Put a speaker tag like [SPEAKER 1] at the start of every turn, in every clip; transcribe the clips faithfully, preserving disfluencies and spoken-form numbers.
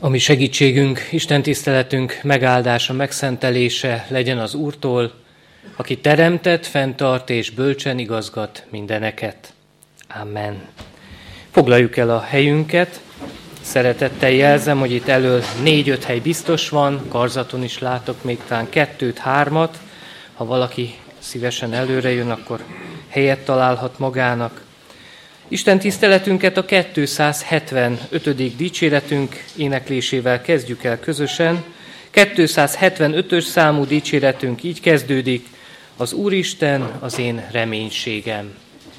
[SPEAKER 1] Ami segítségünk, Isten tiszteletünk megáldása, megszentelése legyen az Úrtól, aki teremtett, fenntart és bölcsen igazgat mindeneket. Amen. Foglaljuk el a helyünket. Szeretettel jelzem, hogy itt elől négy-öt hely biztos van, karzaton is látok még talán kettőt, hármat. Ha valaki szívesen előre jön, akkor helyet találhat magának. Isten tiszteletünket a kétszázhetvenötödik dicséretünk éneklésével kezdjük el közösen. kétszázhetvenötös számú dicséretünk így kezdődik: az Úristen az én reménységem.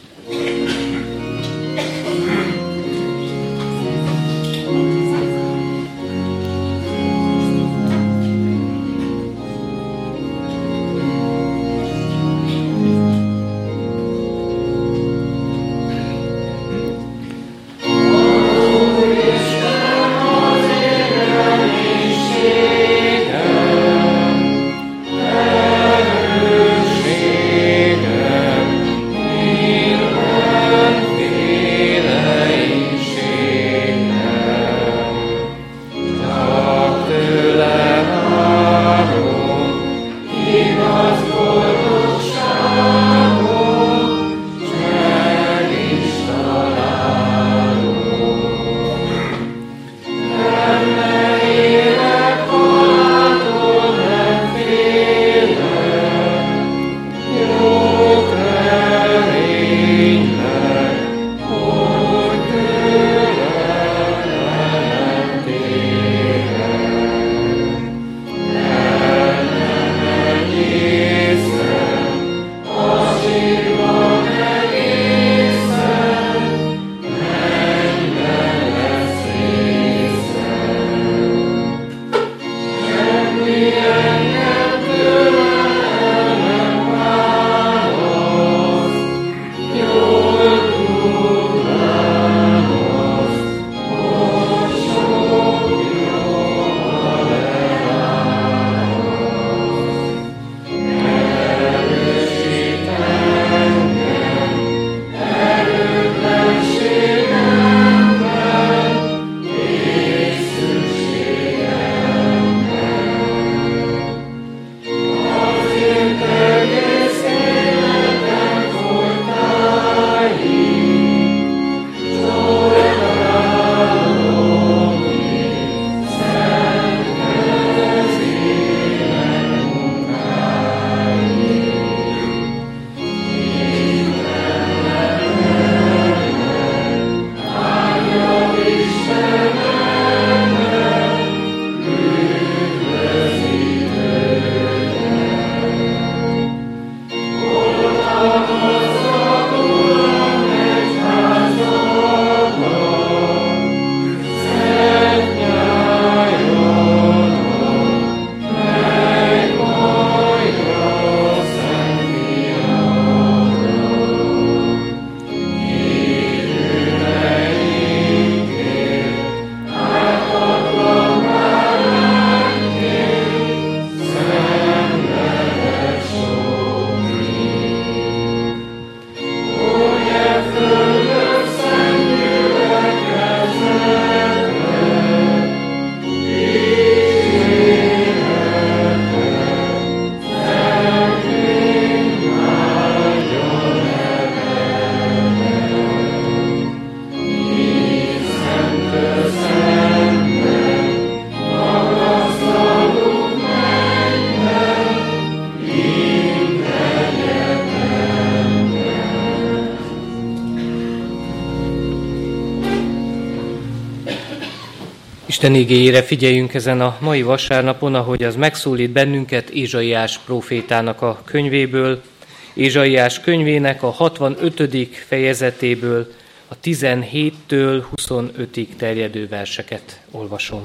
[SPEAKER 1] Isten igéjére figyeljünk ezen a mai vasárnapon, ahogy az megszólít bennünket Ézsaiás prófétának a könyvéből, Ézsaiás könyvének a hatvanötödik fejezetéből, a tizenhéttől huszonötig terjedő verseket olvasom.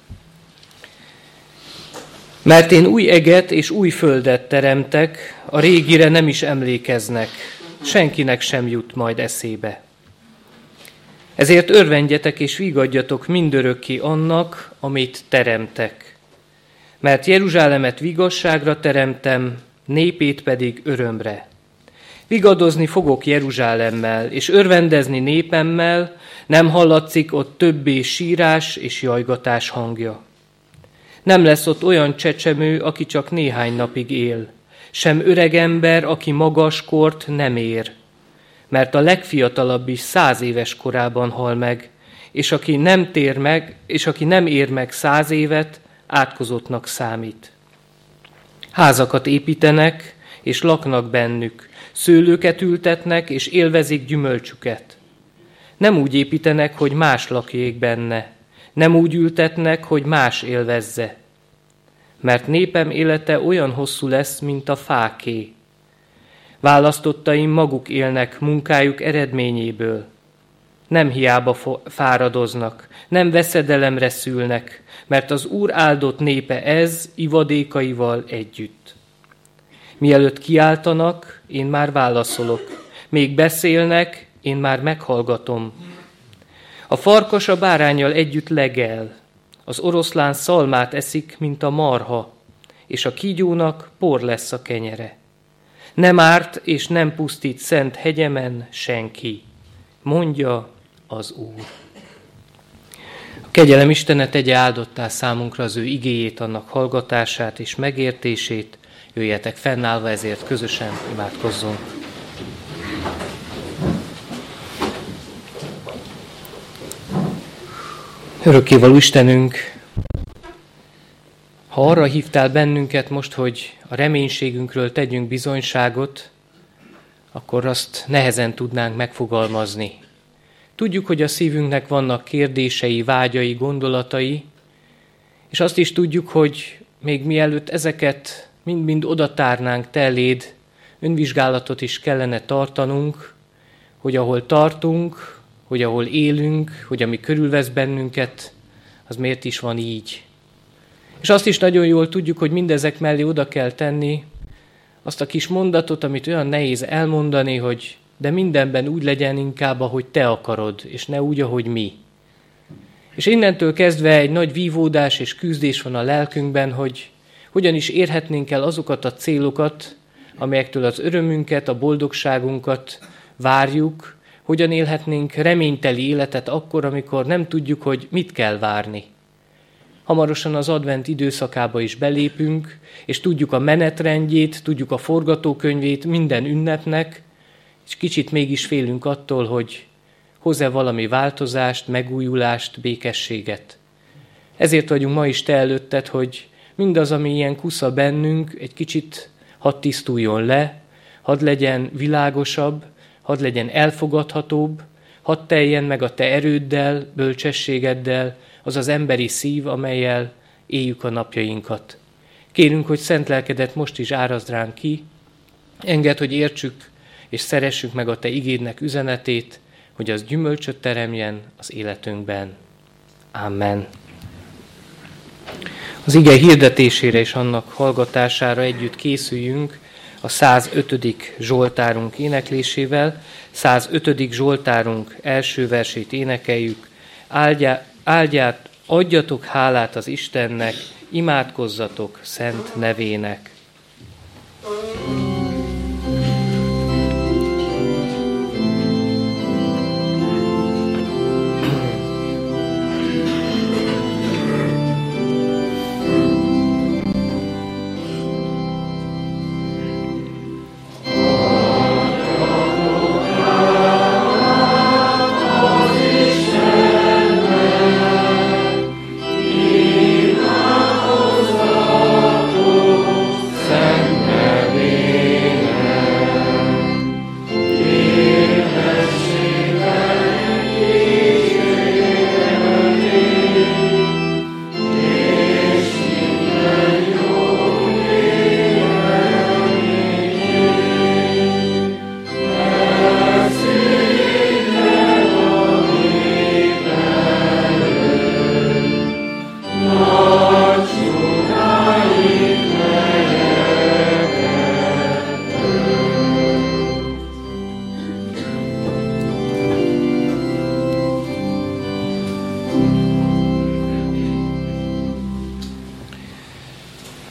[SPEAKER 1] Mert én új eget és új földet teremtek, a régire nem is emlékeznek, senkinek sem jut majd eszébe. Ezért örvendjetek és vigadjatok mindörökké annak, amit teremtek. Mert Jeruzsálemet vigasságra teremtem, népét pedig örömre. Vigadozni fogok Jeruzsálemmel, és örvendezni népemmel, nem hallatszik ott többé sírás és jajgatás hangja. Nem lesz ott olyan csecsemő, aki csak néhány napig él, sem öreg ember, aki magas kort nem ér, mert a legfiatalabb is száz éves korában hal meg, és aki nem tér meg, és aki nem ér meg száz évet, átkozottnak számít. Házakat építenek, és laknak bennük, szőlőket ültetnek, és élvezik gyümölcsüket. Nem úgy építenek, hogy más lakjék benne, nem úgy ültetnek, hogy más élvezze. Mert népem élete olyan hosszú lesz, mint a fáké. Választottaim maguk élnek munkájuk eredményéből. Nem hiába fáradoznak, nem veszedelemre szülnek, mert az Úr áldott népe ez ivadékaival együtt. Mielőtt kiáltanak, én már válaszolok. Még beszélnek, én már meghallgatom. A farkas a báránnyal együtt legel, az oroszlán szalmát eszik, mint a marha, és a kígyónak por lesz a kenyere. Nem árt és nem pusztít szent hegyemen senki, mondja az Úr. A kegyelem Istene tegye áldottá számunkra az ő igéjét, annak hallgatását és megértését. Jöjjetek fennállva, ezért közösen imádkozzunk. Örökkévaló Istenünk, ha arra hívtál bennünket most, hogy a reménységünkről tegyünk bizonyságot, akkor azt nehezen tudnánk megfogalmazni. Tudjuk, hogy a szívünknek vannak kérdései, vágyai, gondolatai, és azt is tudjuk, hogy még mielőtt ezeket mind-mind odatárnánk te eléd, önvizsgálatot is kellene tartanunk, hogy ahol tartunk, hogy ahol élünk, hogy ami körülvesz bennünket, az miért is van így. És azt is nagyon jól tudjuk, hogy mindezek mellé oda kell tenni azt a kis mondatot, amit olyan nehéz elmondani, hogy de mindenben úgy legyen inkább, ahogy te akarod, és ne úgy, ahogy mi. És innentől kezdve egy nagy vívódás és küzdés van a lelkünkben, hogy hogyan is érhetnénk el azokat a célokat, amelyektől az örömünket, a boldogságunkat várjuk, hogyan élhetnénk reményteli életet akkor, amikor nem tudjuk, hogy mit kell várni. Hamarosan az advent időszakába is belépünk, és tudjuk a menetrendjét, tudjuk a forgatókönyvét minden ünnepnek, és kicsit mégis félünk attól, hogy hoz-e valami változást, megújulást, békességet. Ezért vagyunk ma is te előtted, hogy mindaz, ami ilyen kusza bennünk, egy kicsit hadd tisztuljon le, hadd legyen világosabb, hadd legyen elfogadhatóbb, hadd teljen meg a te erőddel, bölcsességeddel, az az emberi szív, amellyel éljük a napjainkat. Kérünk, hogy szent lelkedet most is árazd ránk ki, engedd, hogy értsük és szeressük meg a te igédnek üzenetét, hogy az gyümölcsöt teremjen az életünkben. Amen. Az ige hirdetésére és annak hallgatására együtt készüljünk a százötödik zsoltárunk éneklésével. százötödik zsoltárunk első versét énekeljük. Áldját, áldját, adjatok hálát az Istennek, imádkozzatok szent nevének.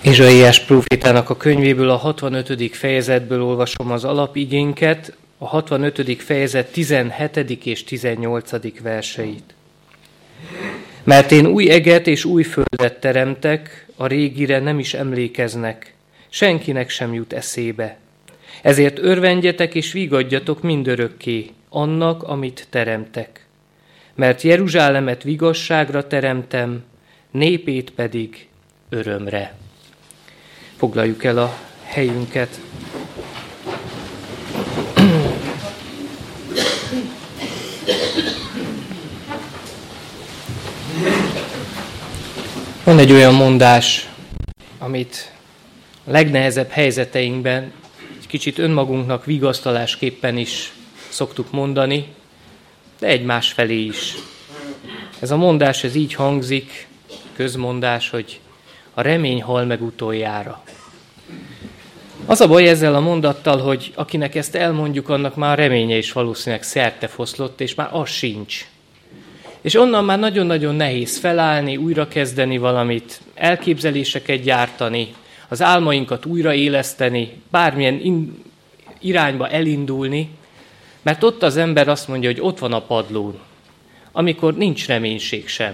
[SPEAKER 1] Ézsaiás prófétának a könyvéből, a hatvanötödik fejezetből olvasom az alapigénket, a hatvanötödik fejezet tizenhetedik és tizennyolcadik verseit. Mert én új eget és új földet teremtek, a régire nem is emlékeznek, senkinek sem jut eszébe. Ezért örvendjetek és vigadjatok mindörökké annak, amit teremtek. Mert Jeruzsálemet vigasságra teremtem, népét pedig örömre. Foglaljuk el a helyünket. Van egy olyan mondás, amit a legnehezebb helyzeteinkben egy kicsit önmagunknak vigasztalásképpen is szoktuk mondani, de egymás felé is. Ez a mondás, ez így hangzik, közmondás, hogy a remény hal meg utoljára. Az a baj ezzel a mondattal, hogy akinek ezt elmondjuk, annak már a reménye is valószínűleg szertefoszlott, és már az sincs. És onnan már nagyon-nagyon nehéz felállni, újrakezdeni valamit, elképzeléseket gyártani, az álmainkat újraéleszteni, bármilyen in- irányba elindulni, mert ott az ember azt mondja, hogy ott van a padlón, amikor nincs reménység sem.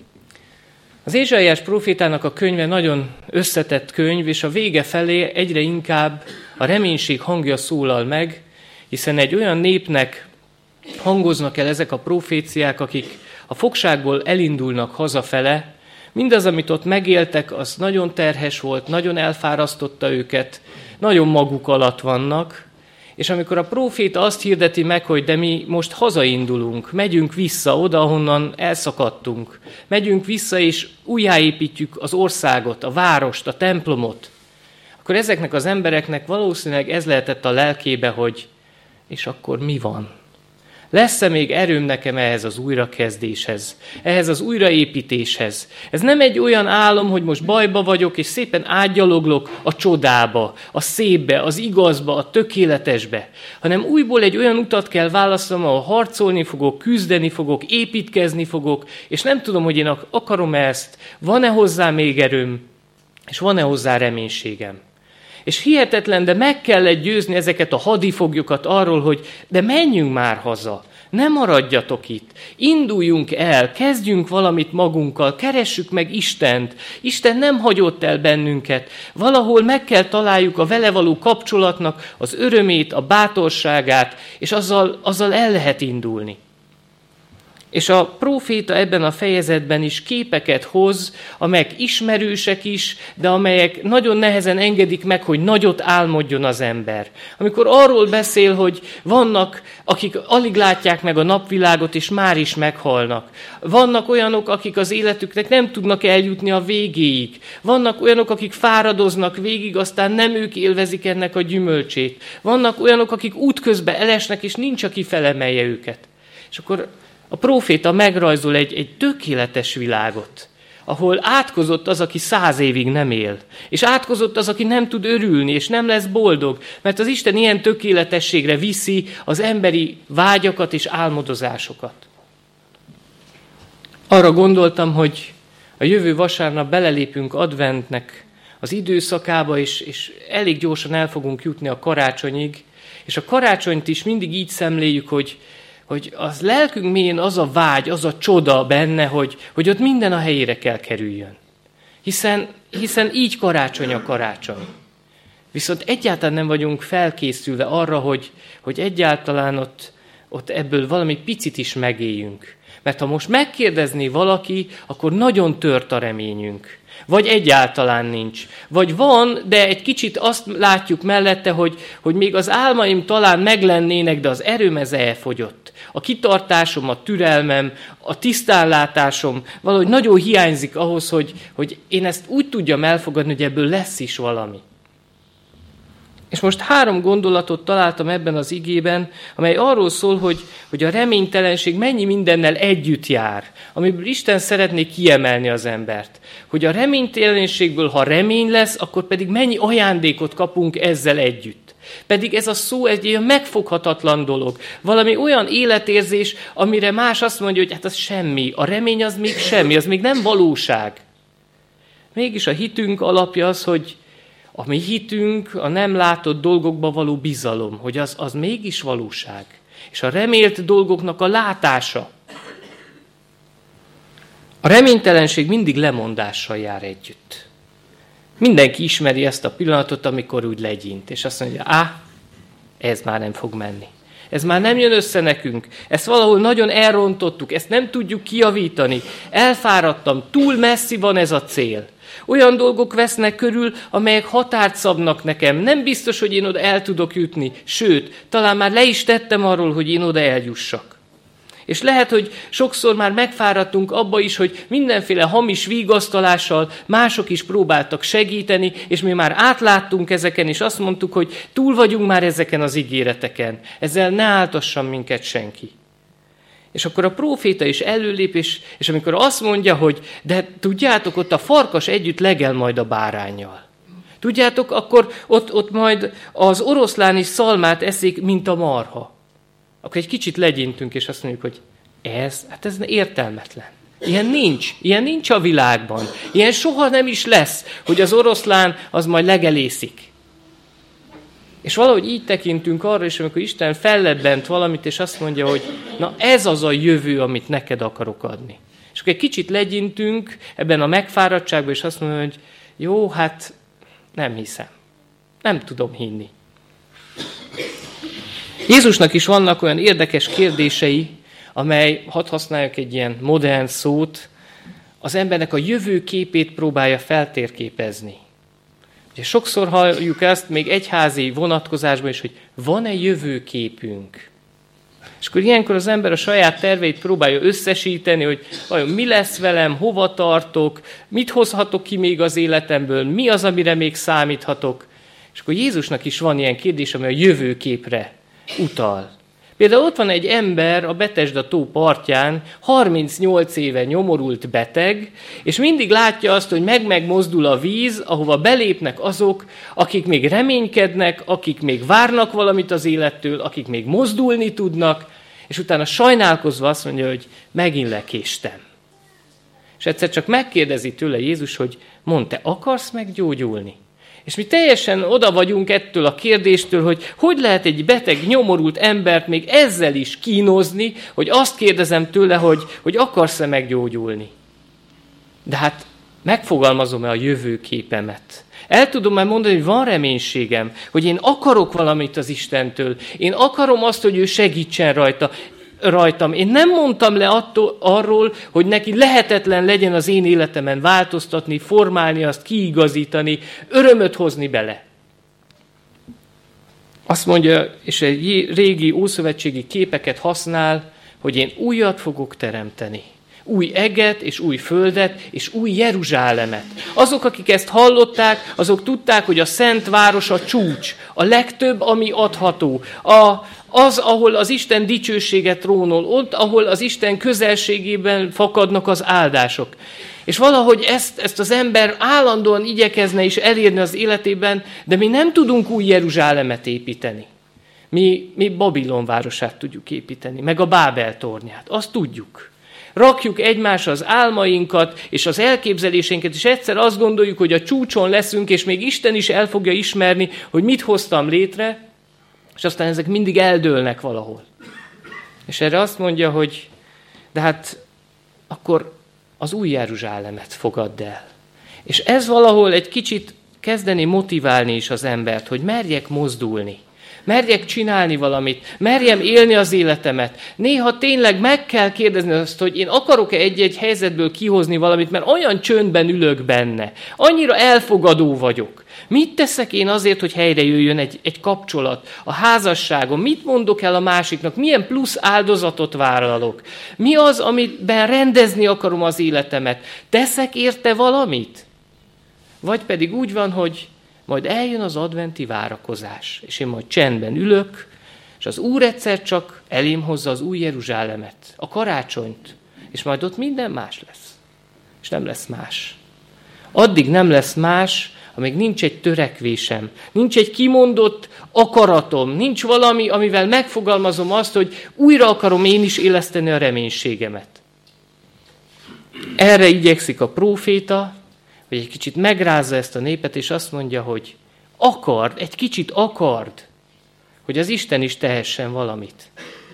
[SPEAKER 1] Az Ézsaiás prófétának a könyve nagyon összetett könyv, és a vége felé egyre inkább a reménység hangja szólal meg, hiszen egy olyan népnek hangoznak el ezek a proféciák, akik a fogságból elindulnak hazafele, mindaz, amit ott megéltek, az nagyon terhes volt, nagyon elfárasztotta őket, nagyon maguk alatt vannak, és amikor a próféta azt hirdeti meg, hogy de mi most hazaindulunk, megyünk vissza oda, ahonnan elszakadtunk, megyünk vissza és újjáépítjük az országot, a várost, a templomot, akkor ezeknek az embereknek valószínűleg ez lehetett a lelkébe, hogy és akkor mi van? Lesz-e még erőm nekem ehhez az újrakezdéshez, ehhez az újraépítéshez? Ez nem egy olyan álom, hogy most bajba vagyok, és szépen átgyaloglok a csodába, a szépbe, az igazba, a tökéletesbe, hanem újból egy olyan utat kell választanom, ahol harcolni fogok, küzdeni fogok, építkezni fogok, és nem tudom, hogy én akarom ezt, van-e hozzá még erőm, és van-e hozzá reménységem. És hihetetlen, de meg kellett győzni ezeket a hadifoglyokat arról, hogy de menjünk már haza, ne maradjatok itt, induljunk el, kezdjünk valamit magunkkal, keressük meg Istent. Isten nem hagyott el bennünket, valahol meg kell találjuk a vele való kapcsolatnak az örömét, a bátorságát, és azzal, azzal el lehet indulni. És a próféta ebben a fejezetben is képeket hoz, amelyek ismerősek is, de amelyek nagyon nehezen engedik meg, hogy nagyot álmodjon az ember. Amikor arról beszél, hogy vannak, akik alig látják meg a napvilágot, és már is meghalnak. Vannak olyanok, akik az életüknek nem tudnak eljutni a végéig. Vannak olyanok, akik fáradoznak végig, aztán nem ők élvezik ennek a gyümölcsét. Vannak olyanok, akik útközben elesnek, és nincs, aki felemelje őket. És akkor a próféta megrajzol egy, egy tökéletes világot, ahol átkozott az, aki száz évig nem él, és átkozott az, aki nem tud örülni, és nem lesz boldog, mert az Isten ilyen tökéletességre viszi az emberi vágyakat és álmodozásokat. Arra gondoltam, hogy a jövő vasárnap belelépünk adventnek az időszakába, és, és elég gyorsan el fogunk jutni a karácsonyig, és a karácsonyt is mindig így szemléljük, hogy hogy az lelkünk mélyén az a vágy, az a csoda benne, hogy, hogy ott minden a helyére kell kerüljön. Hiszen, hiszen így karácsony a karácsony. Viszont egyáltalán nem vagyunk felkészülve arra, hogy, hogy egyáltalán ott, ott ebből valami picit is megéljünk. Mert ha most megkérdezné valaki, akkor nagyon tört a reményünk. Vagy egyáltalán nincs. Vagy van, de egy kicsit azt látjuk mellette, hogy, hogy még az álmaim talán meglennének, de az erőm ez elfogyott. A kitartásom, a türelmem, a tisztánlátásom valahogy nagyon hiányzik ahhoz, hogy, hogy én ezt úgy tudjam elfogadni, hogy ebből lesz is valami. És most három gondolatot találtam ebben az igében, amely arról szól, hogy, hogy a reménytelenség mennyi mindennel együtt jár, amiből Isten szeretné kiemelni az embert. Hogy a reménytelenségből, ha remény lesz, akkor pedig mennyi ajándékot kapunk ezzel együtt. Pedig ez a szó egy ilyen megfoghatatlan dolog. Valami olyan életérzés, amire más azt mondja, hogy hát az semmi. A remény az még semmi, az még nem valóság. Mégis a hitünk alapja az, hogy a mi hitünk a nem látott dolgokba való bizalom, hogy az, az mégis valóság. És a remélt dolgoknak a látása. A reménytelenség mindig lemondással jár együtt. Mindenki ismeri ezt a pillanatot, amikor úgy legyint, és azt mondja, á, ez már nem fog menni. Ez már nem jön össze nekünk. Ezt valahol nagyon elrontottuk, ezt nem tudjuk kijavítani. Elfáradtam, túl messzi van ez a cél. Olyan dolgok vesznek körül, amelyek határt szabnak nekem. Nem biztos, hogy én oda el tudok jutni. Sőt, talán már le is tettem arról, hogy én oda eljussak. És lehet, hogy sokszor már megfáradtunk abba is, hogy mindenféle hamis vigasztalással mások is próbáltak segíteni, és mi már átláttunk ezeken, és azt mondtuk, hogy túl vagyunk már ezeken az ígéreteken. Ezzel ne áltasson minket senki. És akkor a próféta is előlép, és, és amikor azt mondja, hogy de tudjátok, ott a farkas együtt legel majd a báránnyal. Tudjátok, akkor ott, ott majd az oroszlán is szalmát eszik, mint a marha. Akkor egy kicsit legyintünk, és azt mondjuk, hogy ez, hát ez értelmetlen. Ilyen nincs, ilyen nincs a világban. Ilyen soha nem is lesz, hogy az oroszlán az majd legelészik. És valahogy így tekintünk arra is, amikor Isten fellebbent valamit, és azt mondja, hogy na ez az a jövő, amit neked akarok adni. És akkor egy kicsit legyintünk ebben a megfáradtságban, és azt mondja, hogy jó, hát nem hiszem. Nem tudom hinni. Jézusnak is vannak olyan érdekes kérdései, amely, hadd használjak egy ilyen modern szót, az embernek a jövőképét próbálja feltérképezni. Ugye sokszor halljuk ezt még egyházi vonatkozásban is, hogy van-e jövőképünk. És akkor ilyenkor az ember a saját terveit próbálja összesíteni, hogy vajon mi lesz velem, hova tartok, mit hozhatok ki még az életemből, mi az, amire még számíthatok. És akkor Jézusnak is van ilyen kérdés, amely a jövőképre utal. Például ott van egy ember a Betesda tó partján, harmincnyolc éve nyomorult beteg, és mindig látja azt, hogy meg-meg mozdul a víz, ahova belépnek azok, akik még reménykednek, akik még várnak valamit az élettől, akik még mozdulni tudnak, és utána sajnálkozva azt mondja, hogy megint lekéstem. És egyszer csak megkérdezi tőle Jézus, hogy mondd, te akarsz meggyógyulni? És mi teljesen oda vagyunk ettől a kérdéstől, hogy hogy lehet egy beteg, nyomorult embert még ezzel is kínozni, hogy azt kérdezem tőle, hogy, hogy akarsz-e meggyógyulni. De hát megfogalmazom-e a jövőképemet? El tudom-e mondani, hogy van reménységem, hogy én akarok valamit az Istentől, én akarom azt, hogy ő segítsen rajta, rajtam. Én nem mondtam le attól, arról, hogy neki lehetetlen legyen az én életemen változtatni, formálni, azt kiigazítani, örömöt hozni bele. Azt mondja, és egy régi ószövetségi képeket használ, hogy én újat fogok teremteni. Új eget, és új földet, és új Jeruzsálemet. Azok, akik ezt hallották, azok tudták, hogy a szent város a csúcs, a legtöbb, ami adható. A, az, ahol az Isten dicsőséget trónol, ott, ahol az Isten közelségében fakadnak az áldások. És valahogy ezt, ezt az ember állandóan igyekezne is elérni az életében, de mi nem tudunk új Jeruzsálemet építeni. Mi, mi Babilon városát tudjuk építeni, meg a Bábel tornyát, azt tudjuk. Rakjuk egymásra az álmainkat és az elképzelésénket, és egyszer azt gondoljuk, hogy a csúcson leszünk, és még Isten is el fogja ismerni, hogy mit hoztam létre, és aztán ezek mindig eldőlnek valahol. És erre azt mondja, hogy de hát akkor az új Jeruzsálemet fogadd el. És ez valahol egy kicsit kezdeni motiválni is az embert, hogy merjek mozdulni. Merjek csinálni valamit, merjem élni az életemet. Néha tényleg meg kell kérdezni azt, hogy én akarok-e egy-egy helyzetből kihozni valamit, mert olyan csöndben ülök benne. Annyira elfogadó vagyok. Mit teszek én azért, hogy helyre jöjjön egy, egy kapcsolat, a házasságom? Mit mondok el a másiknak? Milyen plusz áldozatot vállalok? Mi az, amiben rendezni akarom az életemet? Teszek érte valamit? Vagy pedig úgy van, hogy majd eljön az adventi várakozás, és én majd csendben ülök, és az Úr egyszer csak elém hozza az új Jeruzsálemet, a karácsonyt, és majd ott minden más lesz. És nem lesz más. Addig nem lesz más, amíg nincs egy törekvésem, nincs egy kimondott akaratom, nincs valami, amivel megfogalmazom azt, hogy újra akarom én is éleszteni a reménységemet. Erre igyekszik a próféta, hogy egy kicsit megrázza ezt a népet, és azt mondja, hogy akard, egy kicsit akard, hogy az Isten is tehessen valamit.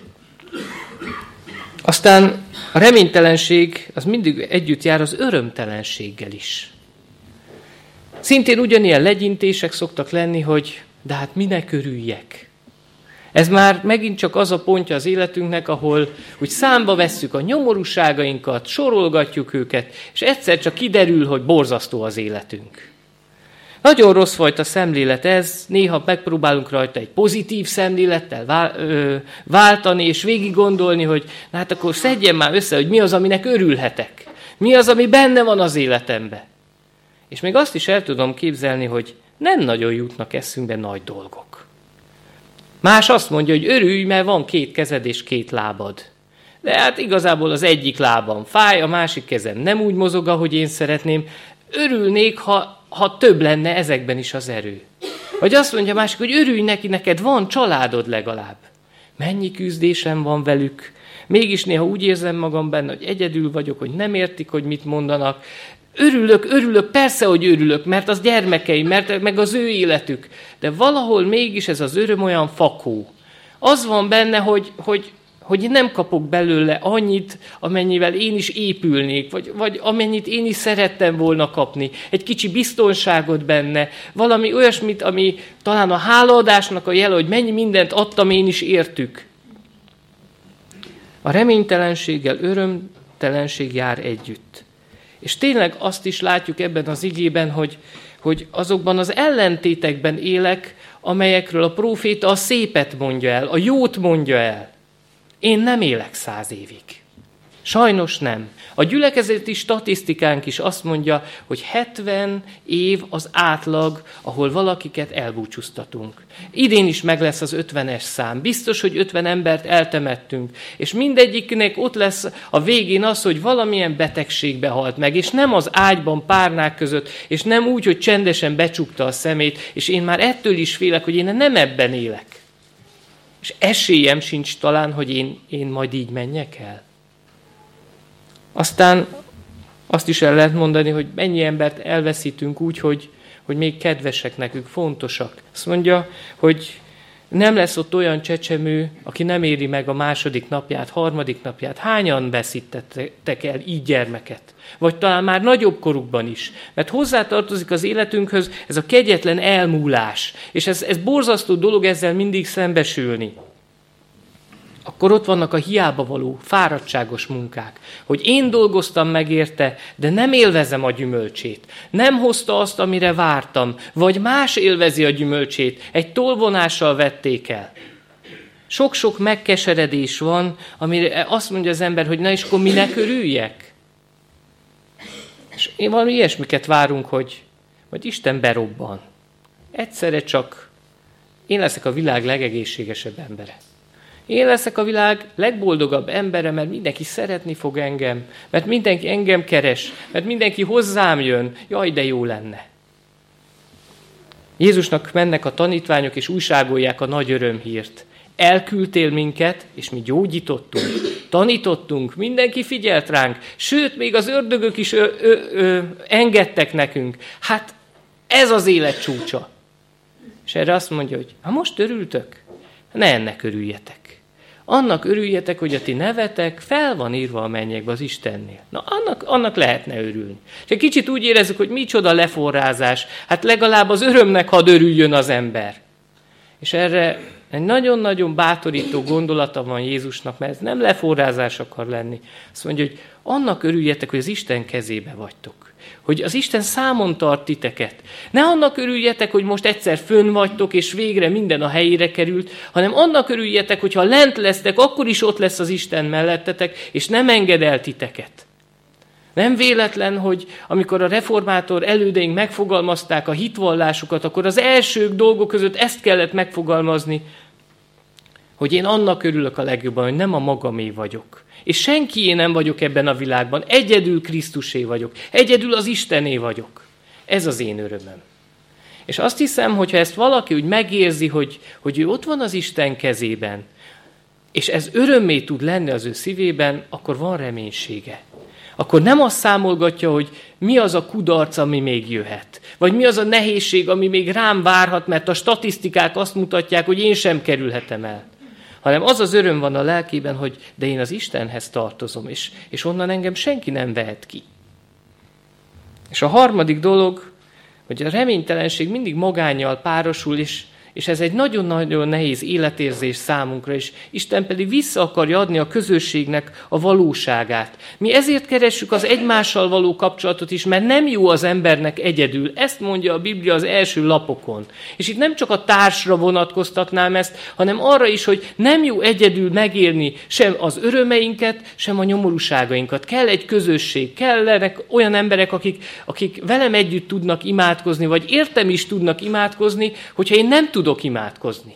[SPEAKER 1] Aztán a reménytelenség az mindig együtt jár az örömtelenséggel is. Szintén ugyanilyen legyintések szoktak lenni, hogy de hát minek örüljek. Ez már megint csak az a pontja az életünknek, ahol úgy számba vesszük a nyomorúságainkat, sorolgatjuk őket, és egyszer csak kiderül, hogy borzasztó az életünk. Nagyon rossz fajta szemlélet ez, néha megpróbálunk rajta egy pozitív szemlélettel váltani, és végig gondolni, hogy na hát akkor szedjen már össze, hogy mi az, aminek örülhetek. Mi az, ami benne van az életemben. És még azt is el tudom képzelni, hogy nem nagyon jutnak eszünkbe nagy dolgok. Más azt mondja, hogy örülj, mert van két kezed és két lábad. De hát igazából az egyik lábam fáj, a másik kezem nem úgy mozog, ahogy én szeretném. Örülnék, ha, ha több lenne ezekben is az erő. Vagy azt mondja másik, hogy örülj neki, neked van családod legalább. Mennyi küzdésem van velük. Mégis néha úgy érzem magam benne, hogy egyedül vagyok, hogy nem értik, hogy mit mondanak. Örülök, örülök, persze, hogy örülök, mert az gyermekeim, mert meg az ő életük. De valahol mégis ez az öröm olyan fakó. Az van benne, hogy, hogy, hogy nem kapok belőle annyit, amennyivel én is épülnék, vagy, vagy amennyit én is szerettem volna kapni. Egy kicsi biztonságot benne, valami olyasmit, ami talán a hálaadásnak a jele, hogy mennyi mindent adtam én is értük. A reménytelenséggel örömtelenség jár együtt. És tényleg azt is látjuk ebben az igében, hogy, hogy azokban az ellentétekben élek, amelyekről a próféta a szépet mondja el, a jót mondja el. Én nem élek száz évig. Sajnos nem. A gyülekezeti statisztikánk is azt mondja, hogy hetven év az átlag, ahol valakiket elbúcsúztatunk. Idén is meg lesz az ötvenes szám. Biztos, hogy ötven embert eltemettünk. És mindegyiknek ott lesz a végén az, hogy valamilyen betegségbe halt meg, és nem az ágyban párnák között, és nem úgy, hogy csendesen becsukta a szemét, és én már ettől is félek, hogy én nem ebben élek. És esélyem sincs talán, hogy én, én majd így menjek el. Aztán azt is el lehet mondani, hogy mennyi embert elveszítünk úgy, hogy, hogy még kedvesek nekünk, fontosak. Azt mondja, hogy nem lesz ott olyan csecsemő, aki nem éri meg a második napját, harmadik napját. Hányan veszítettek el így gyermeket? Vagy talán már nagyobb korukban is. Mert hozzátartozik az életünkhöz ez a kegyetlen elmúlás. És ez, ez borzasztó dolog ezzel mindig szembesülni. Akkor ott vannak a hiába való, fáradtságos munkák, hogy én dolgoztam meg érte, de nem élvezem a gyümölcsét. Nem hozta azt, amire vártam, vagy más élvezi a gyümölcsét, egy tolvonással vették el. Sok-sok megkeseredés van, amire azt mondja az ember, hogy na és akkor minek örüljek? És én valami ilyesmiket várunk, hogy majd Isten berobban. Egyszerre csak én leszek a világ legegészségesebb embere. Én leszek a világ legboldogabb embere, mert mindenki szeretni fog engem, mert mindenki engem keres, mert mindenki hozzám jön. Jaj, de jó lenne. Jézusnak mennek a tanítványok, és újságolják a nagy örömhírt. Elküldtél minket, és mi gyógyítottunk, tanítottunk, mindenki figyelt ránk, sőt, még az ördögök is ö, ö, ö, engedtek nekünk. Hát ez az élet csúcsa. És erre azt mondja, hogy ha most örültök, ne ennek örüljetek. Annak örüljetek, hogy a ti nevetek fel van írva a mennyekbe az Istennél. Na, annak, annak lehetne örülni. És egy kicsit úgy érezzük, hogy micsoda leforrázás. Hát legalább az örömnek hadd örüljön az ember. És erre egy nagyon-nagyon bátorító gondolata van Jézusnak, mert ez nem leforrázás akar lenni. Azt mondja, hogy annak örüljetek, hogy az Isten kezébe vagytok. Hogy az Isten számon tart titeket. Ne annak örüljetek, hogy most egyszer fönn vagytok, és végre minden a helyére került, hanem annak örüljetek, hogy ha lent lesztek, akkor is ott lesz az Isten mellettetek, és nem enged el titeket. Nem véletlen, hogy amikor a reformátor elődeink megfogalmazták a hitvallásukat, akkor az első dolgok között ezt kellett megfogalmazni, hogy én annak örülök a legjobban, hogy nem a magamé vagyok. És senkié nem vagyok ebben a világban, egyedül Krisztusé vagyok, egyedül az Istené vagyok. Ez az én örömöm. És azt hiszem, hogyha ezt valaki úgy megérzi, hogy, hogy ő ott van az Isten kezében, és ez örömmé tud lenni az ő szívében, akkor van reménysége. akkor nem azt számolgatja, hogy mi az a kudarc, ami még jöhet. Vagy mi az a nehézség, ami még rám várhat, mert a statisztikák azt mutatják, hogy én sem kerülhetem el. Hanem az az öröm van a lelkében, hogy de én az Istenhez tartozom, és, és onnan engem senki nem vehet ki. És a harmadik dolog, hogy a reménytelenség mindig magánnyal párosul, és, és ez egy nagyon-nagyon nehéz életérzés számunkra, és Isten pedig vissza akarja adni a közösségnek a valóságát. Mi ezért keressük az egymással való kapcsolatot is, mert nem jó az embernek egyedül. Ezt mondja a Biblia az első lapokon. És itt nem csak a társra vonatkoztatnám ezt, hanem arra is, hogy nem jó egyedül megélni sem az örömeinket, sem a nyomorúságainkat. Kell egy közösség, kellenek olyan emberek, akik, akik velem együtt tudnak imádkozni, vagy értem is tudnak imádkozni, hogyha én nem tudok imádkozni.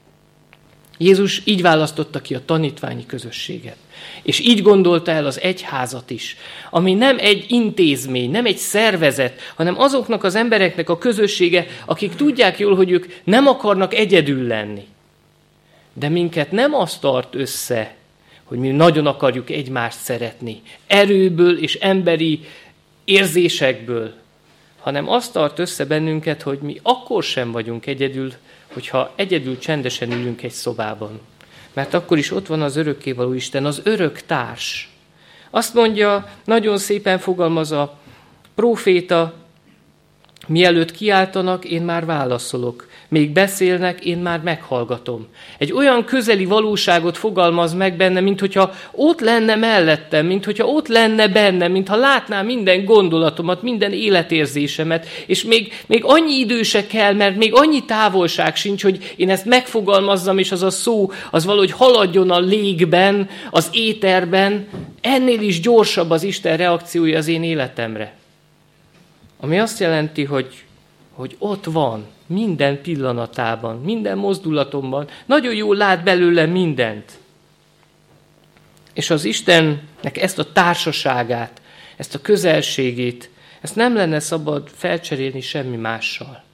[SPEAKER 1] Jézus így választotta ki a tanítványi közösséget. És így gondolta el az egyházat is, ami nem egy intézmény, nem egy szervezet, hanem azoknak az embereknek a közössége, akik tudják jól, hogy ők nem akarnak egyedül lenni. De minket nem az tart össze, hogy mi nagyon akarjuk egymást szeretni, erőből és emberi érzésekből, hanem azt tart össze bennünket, hogy mi akkor sem vagyunk egyedül, hogyha egyedül csendesen ülünk egy szobában. Mert akkor is ott van az örökkévaló Isten, az örök társ. Azt mondja, nagyon szépen fogalmaz a próféta, mielőtt kiáltanak, én már válaszolok. Még beszélnek, én már meghallgatom. Egy olyan közeli valóságot fogalmaz meg benne, mint hogyha ott lenne mellettem, mint hogyha ott lenne benne, mintha látná minden gondolatomat, minden életérzésemet, és még, még annyi idő se kell, mert még annyi távolság sincs, hogy én ezt megfogalmazzam, és az a szó, az valahogy haladjon a légben, az éterben. Ennél is gyorsabb az Isten reakciója az én életemre. Ami azt jelenti, hogy, hogy ott van, minden pillanatában, minden mozdulatomban, nagyon jól lát belőle mindent. És az Istennek ezt a társaságát, ezt a közelségét, ezt nem lenne szabad felcserélni semmi mással.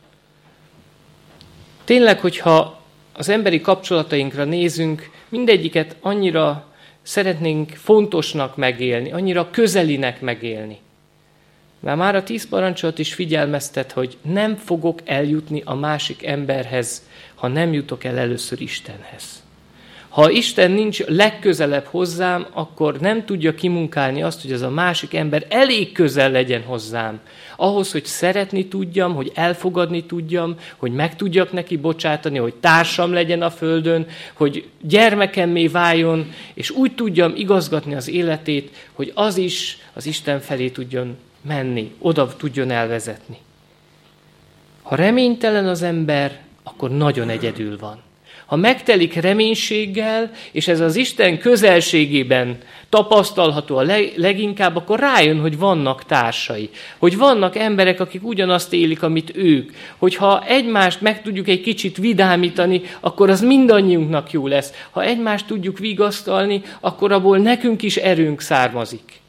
[SPEAKER 1] Tényleg, hogyha az emberi kapcsolatainkra nézünk, mindegyiket annyira szeretnénk fontosnak megélni, annyira közelinek megélni. Mert már a tíz parancsolat is figyelmeztet, hogy nem fogok eljutni a másik emberhez, ha nem jutok el először Istenhez. Ha Isten nincs legközelebb hozzám, akkor nem tudja kimunkálni azt, hogy az a másik ember elég közel legyen hozzám. Ahhoz, hogy szeretni tudjam, hogy elfogadni tudjam, hogy meg tudjak neki bocsátani, hogy társam legyen a földön, hogy gyermekemmé váljon, és úgy tudjam igazgatni az életét, hogy az is az Isten felé tudjon menni, oda tudjon elvezetni. Ha reménytelen az ember, akkor nagyon egyedül van. Ha megtelik reménységgel, és ez az Isten közelségében tapasztalható a leginkább, akkor rájön, hogy vannak társai, hogy vannak emberek, akik ugyanazt élik, amit ők, hogyha egymást meg tudjuk egy kicsit vidámítani, akkor az mindannyiunknak jó lesz. Ha egymást tudjuk vigasztalni, akkor abból nekünk is erőnk származik.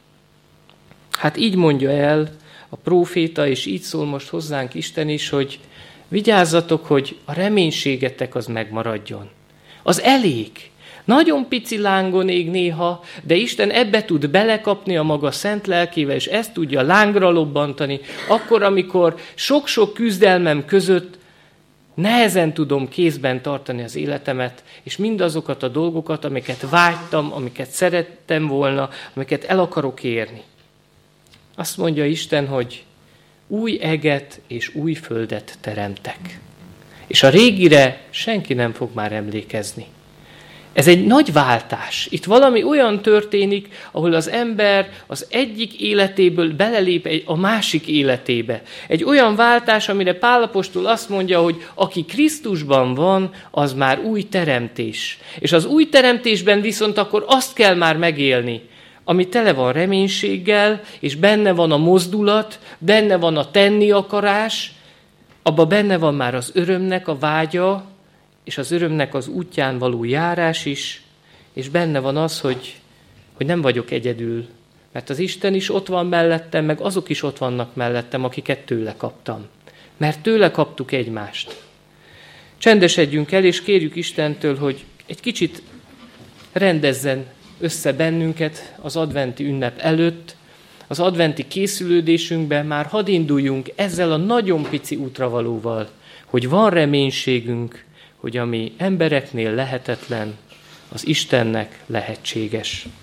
[SPEAKER 1] Hát így mondja el a próféta, és így szól most hozzánk Isten is, hogy vigyázzatok, hogy a reménységetek az megmaradjon. Az elég. Nagyon pici lángon ég néha, de Isten ebbe tud belekapni a maga szent lelkével, és ezt tudja lángra lobbantani, akkor, amikor sok-sok küzdelmem között nehezen tudom kézben tartani az életemet, és mindazokat a dolgokat, amiket vágytam, amiket szerettem volna, amiket el akarok érni. Azt mondja Isten, hogy új eget és új földet teremtek. És a régire senki nem fog már emlékezni. Ez egy nagy váltás. Itt valami olyan történik, ahol az ember az egyik életéből belelép egy, a másik életébe. Egy olyan váltás, amire Pál apostol azt mondja, hogy aki Krisztusban van, az már új teremtés. És az új teremtésben viszont akkor azt kell már megélni, ami tele van reménységgel, és benne van a mozdulat, benne van a tenni akarás, abban benne van már az örömnek a vágya, és az örömnek az útján való járás is, és benne van az, hogy, hogy nem vagyok egyedül, mert az Isten is ott van mellettem, meg azok is ott vannak mellettem, akiket tőle kaptam. Mert tőle kaptuk egymást. Csendesedjünk el, és kérjük Istentől, hogy egy kicsit rendezzen össze bennünket az adventi ünnep előtt, az adventi készülődésünkben már hadd induljunk ezzel a nagyon pici útravalóval, hogy van reménységünk, hogy ami embereknél lehetetlen, az Istennek lehetséges.